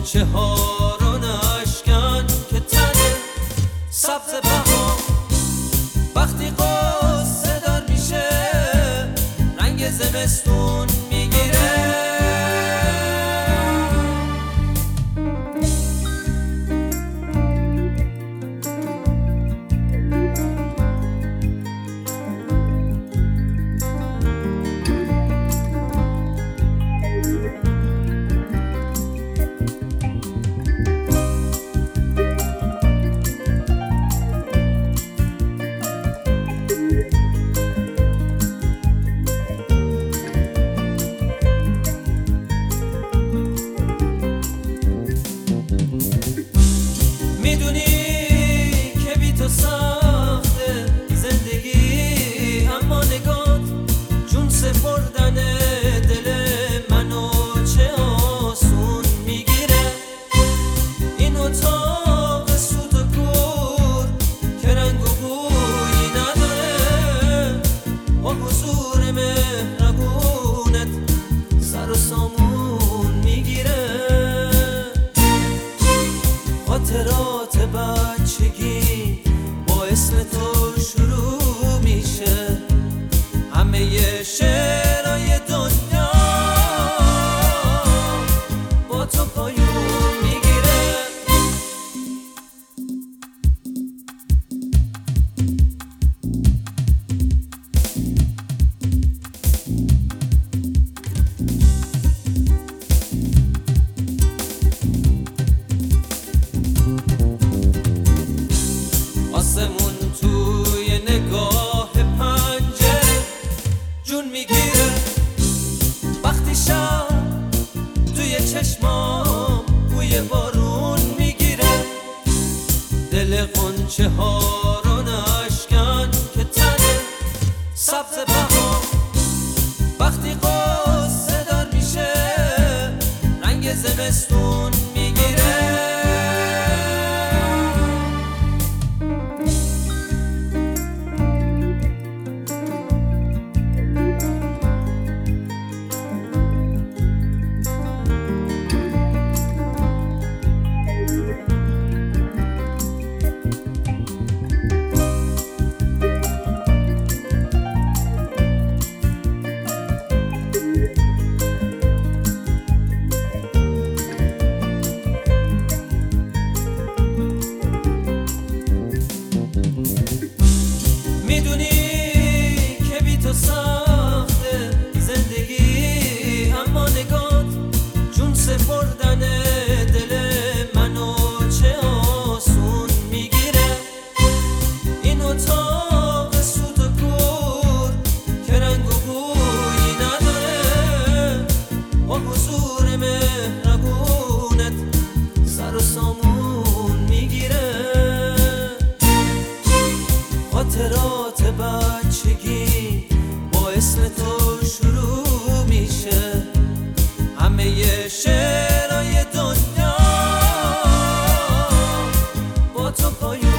غنچه ها رو نشکن که تنه سبز بهار وقتی قصه دار میشه رنگ زمستون میگیره. میدونی که بی تو سخته زندگی، اما نگات جون سپردن دل منو چه آسون میگیره. این اتاق سوت و کور که رنگ و بویی نداره با حضور مهربونت سر و سامون میگیره. خاطرات بچگی با اسم تو شروع میشه، همه شعرهای دنیا با تو پایون میگیره. آسمون توی نگاه پنجره جون میگیره، وقتی شب توی چشمام بوی بارون میگیره. دل غنچه ها رو نشکن که تنه سبز بهار وقتی قصه دار میشه رنگ زمستون میگیره. میدونی که بی تو سخته زندگی، اما نگات جون سپردن دل منو چه آسون میگیره. این اتاق سوت و کور که رنگ و بویی نداره با حضور مهربونت سر و سامون میگیره. خاطرات بچگی با اسم تو شروع میشه، همه شعرهای دنیا با تو پایون